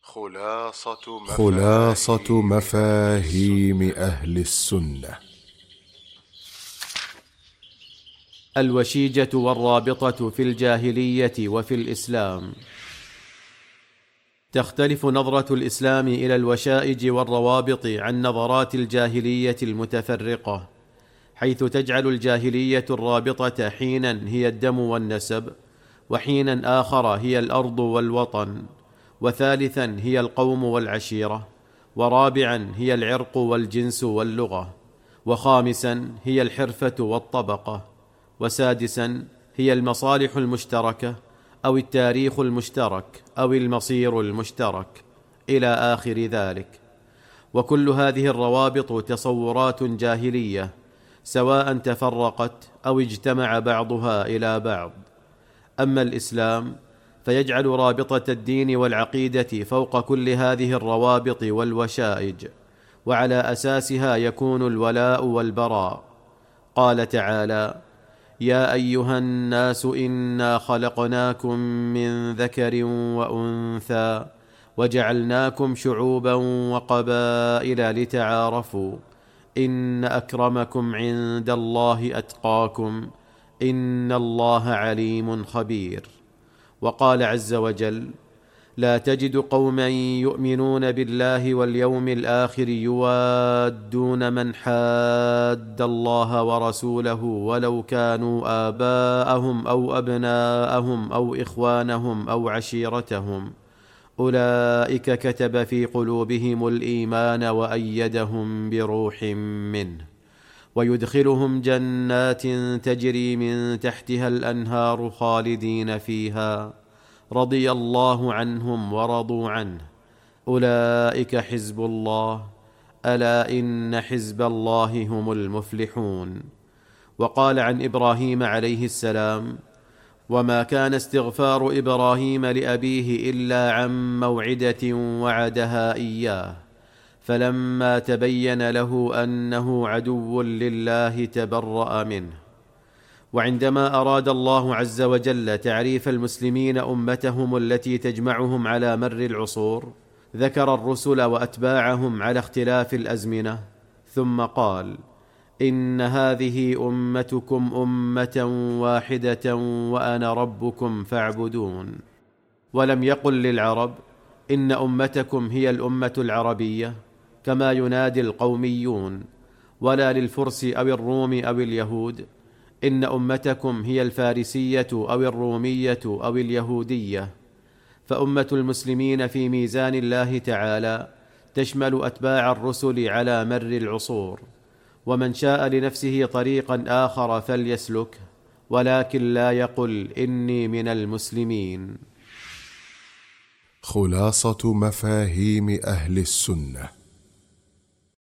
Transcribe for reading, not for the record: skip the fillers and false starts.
خلاصة مفاهيم أهل السنة. الوشيجة والرابطة في الجاهلية وفي الإسلام. تختلف نظرة الإسلام إلى الوشائج والروابط عن نظرات الجاهلية المتفرقة، حيث تجعل الجاهلية الرابطة حينا هي الدم والنسب، وحينا آخر هي الأرض والوطن، وثالثا هي القوم والعشيرة، ورابعا هي العرق والجنس واللغة، وخامسا هي الحرفة والطبقة، وسادسا هي المصالح المشتركة أو التاريخ المشترك أو المصير المشترك، إلى آخر ذلك. وكل هذه الروابط تصورات جاهلية، سواء تفرقت أو اجتمع بعضها إلى بعض. أما الإسلام فيجعل رابطة الدين والعقيدة فوق كل هذه الروابط والوشائج، وعلى أساسها يكون الولاء والبراء. قال تعالى: يا أيها الناس إنا خلقناكم من ذكر وأنثى وجعلناكم شعوبا وقبائل لتعارفوا إن أكرمكم عند الله أتقاكم إن الله عليم خبير. وقال عز وجل: لا تجد قوما يؤمنون بالله واليوم الآخر يوادون من حاد الله ورسوله ولو كانوا آباءهم أو أبناءهم أو إخوانهم أو عشيرتهم أولئك كتب في قلوبهم الإيمان وأيدهم بروح منه ويدخلهم جنات تجري من تحتها الأنهار خالدين فيها رضي الله عنهم ورضوا عنه أولئك حزب الله ألا إن حزب الله هم المفلحون. وقال عن إبراهيم عليه السلام: وما كان استغفار إبراهيم لأبيه إلا عن موعدة وعدها إياه فلما تبين له أنه عدو لله تبرأ منه. وعندما أراد الله عز وجل تعريف المسلمين أمتهم التي تجمعهم على مر العصور، ذكر الرسل وأتباعهم على اختلاف الأزمنة، ثم قال: إن هذه أمتكم أمة واحدة وأنا ربكم فاعبدون. ولم يقل للعرب: إن أمتكم هي الأمة العربية كما ينادي القوميون، ولا للفرس أو الروم أو اليهود: إن أمتكم هي الفارسية أو الرومية أو اليهودية. فأمة المسلمين في ميزان الله تعالى تشمل أتباع الرسل على مر العصور، ومن شاء لنفسه طريقا آخر فليسلك، ولكن لا يقل إني من المسلمين. خلاصة مفاهيم أهل السنة.